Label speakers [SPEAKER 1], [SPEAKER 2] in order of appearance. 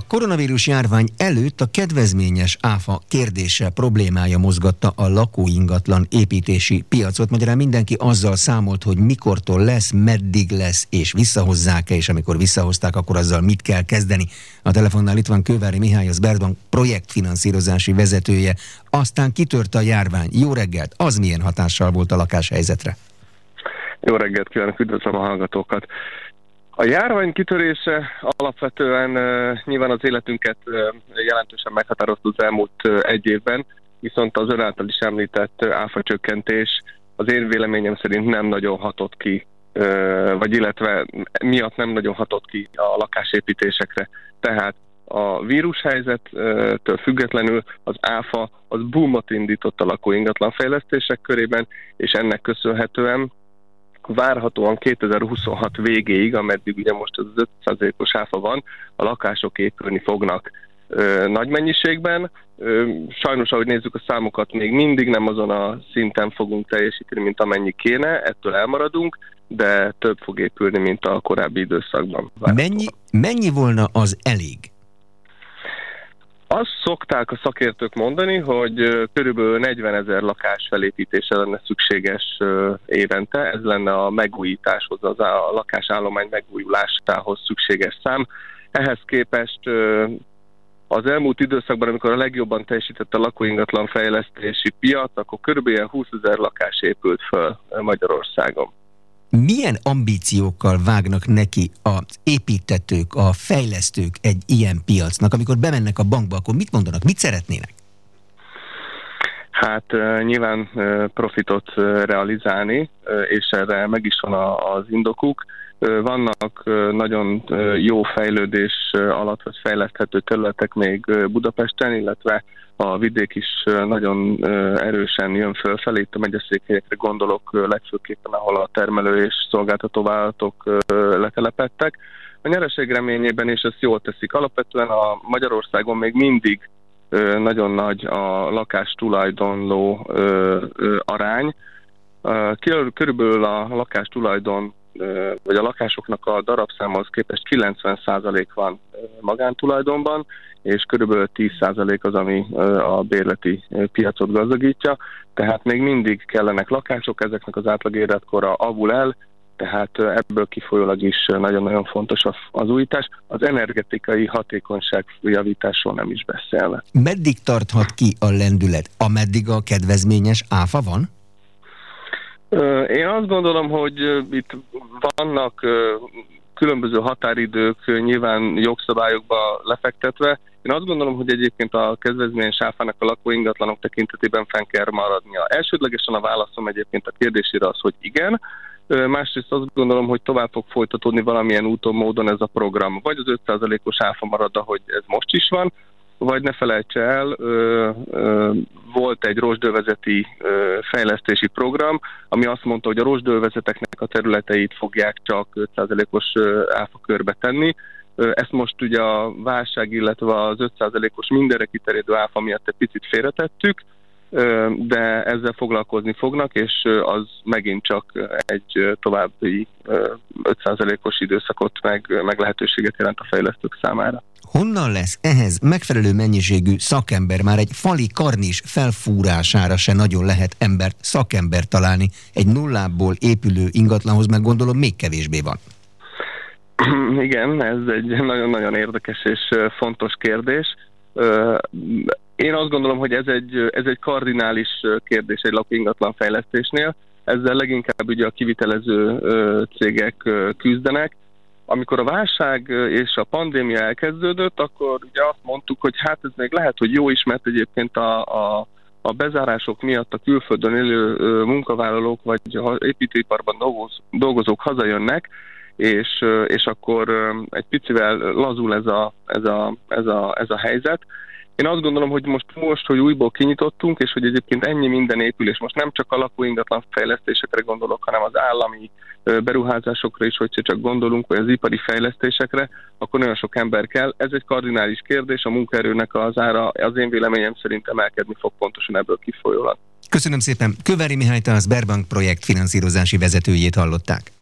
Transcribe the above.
[SPEAKER 1] koronavírus járvány előtt a kedvezményes áfa kérdése, problémája mozgatta a lakóingatlan építési piacot. Magyarán mindenki azzal számolt, hogy mikortól lesz, meddig lesz, és visszahozzák-e, és amikor visszahozták, akkor azzal mit kell kezdeni. A telefonnál itt van Kővári Mihály, az Sberbank projektfinanszírozási vezetője. Aztán kitört a járvány. Jó reggelt! Az milyen hatással volt a lakáshelyzetre?
[SPEAKER 2] Jó reggelt kívánok, üdvözlöm a hallgatókat! A járvány kitörése alapvetően nyilván az életünket jelentősen meghatározta az elmúlt egy évben, viszont az ön által is említett áfacsökkentés az én véleményem szerint nem nagyon hatott ki, vagy illetve miatt nem nagyon hatott ki a lakásépítésekre. Tehát a vírushelyzettől függetlenül az áfa az boomot indított a lakóingatlan fejlesztések körében, és ennek köszönhetően várhatóan 2026 végéig, ameddig ugye most az 5%-os áfa van, a lakások épülni fognak nagy mennyiségben. Sajnos, ahogy nézzük a számokat, még mindig nem azon a szinten fogunk teljesíteni, mint amennyi kéne, ettől elmaradunk, de több fog épülni, mint a korábbi időszakban.
[SPEAKER 1] Mennyi volna az elég?
[SPEAKER 2] Azt szokták a szakértők mondani, hogy körülbelül 40 000 lakás felépítése lenne szükséges évente. Ez lenne a megújításhoz, a lakásállomány megújulásához szükséges szám. Ehhez képest az elmúlt időszakban, amikor a legjobban teljesített a lakóingatlan fejlesztési piac, akkor körülbelül 20 000 lakás épült föl Magyarországon.
[SPEAKER 1] Milyen ambíciókkal vágnak neki az építtetők, a fejlesztők egy ilyen piacnak? Amikor bemennek a bankba, akkor mit mondanak? Mit szeretnének?
[SPEAKER 2] Hát nyilván profitot realizálni, és erre meg is van az indokuk. Vannak nagyon jó fejlődés alatt, vagy fejleszthető területek még Budapesten, illetve a vidék is nagyon erősen jön fölfelé. Itt a megyeszékhelyekre gondolok legfőképpen, ahol a termelő és szolgáltató vállalatok letelepedtek. A nyereség reményében, és ezt jól teszik, alapvetően a Magyarországon még mindig nagyon nagy a lakástulajdonló arány. Körülbelül a lakástulajdon vagy a lakásoknak a darabszámhoz képest 90% van magántulajdonban, és körülbelül 10% az, ami a bérleti piacot gazdagítja. Tehát még mindig kellenek lakások, ezeknek az átlag életkora avul el, tehát ebből kifolyólag is nagyon-nagyon fontos az újítás. Az energetikai hatékonyság javításról nem is beszélve.
[SPEAKER 1] Meddig tarthat ki a lendület? Ameddig a kedvezményes áfa van?
[SPEAKER 2] Én azt gondolom, hogy itt vannak különböző határidők nyilván jogszabályokba lefektetve. Én azt gondolom, hogy egyébként a kedvezményes áfának a lakóingatlanok tekintetében fenn kell maradnia. Elsődlegesen a válaszom egyébként a kérdésére az, hogy igen. Másrészt azt gondolom, hogy tovább fog folytatódni valamilyen úton, módon ez a program. Vagy az 5%-os áfa marad, ahogy ez most is van, vagy ne felejtse el, volt egy rozsdővezeti fejlesztési program, ami azt mondta, hogy a rozsdővezeteknek a területeit fogják csak 5%-os áfa körbe tenni. Ezt most ugye a válság, illetve az 5%-os mindenre kiterjedő áfa miatt egy picit félretettük, de ezzel foglalkozni fognak, és az megint csak egy további 5%-os időszakot meg lehetőséget jelent a fejlesztők számára.
[SPEAKER 1] Honnan lesz ehhez megfelelő mennyiségű szakember? Már egy fali karnis felfúrására se nagyon lehet szakembert találni. Egy nullából épülő ingatlanhoz meg gondolom még kevésbé van.
[SPEAKER 2] Igen, ez egy nagyon-nagyon érdekes és fontos kérdés. Én azt gondolom, hogy ez egy kardinális kérdés egy lakóingatlan fejlesztésnél. Ezzel leginkább ugye a kivitelező cégek küzdenek. Amikor a válság és a pandémia elkezdődött, akkor ugye azt mondtuk, hogy hát ez még lehet, hogy jó is, mert egyébként a bezárások miatt a külföldön élő munkavállalók vagy építőiparban dolgozók hazajönnek, és akkor egy picivel lazul ez a helyzet. Én azt gondolom, hogy most, hogy újból kinyitottunk, és hogy egyébként ennyi minden épül, és most nem csak a lakóingatlan fejlesztésekre gondolok, hanem az állami beruházásokra is, hogyha csak gondolunk, vagy az ipari fejlesztésekre, akkor nagyon sok ember kell. Ez egy kardinális kérdés, a munkaerőnek az ára az én véleményem szerint emelkedni fog pontosan ebből kifolyólag.
[SPEAKER 1] Köszönöm szépen. Kővári Mihályt, a Sberbank projektfinanszírozási vezetőjét hallották.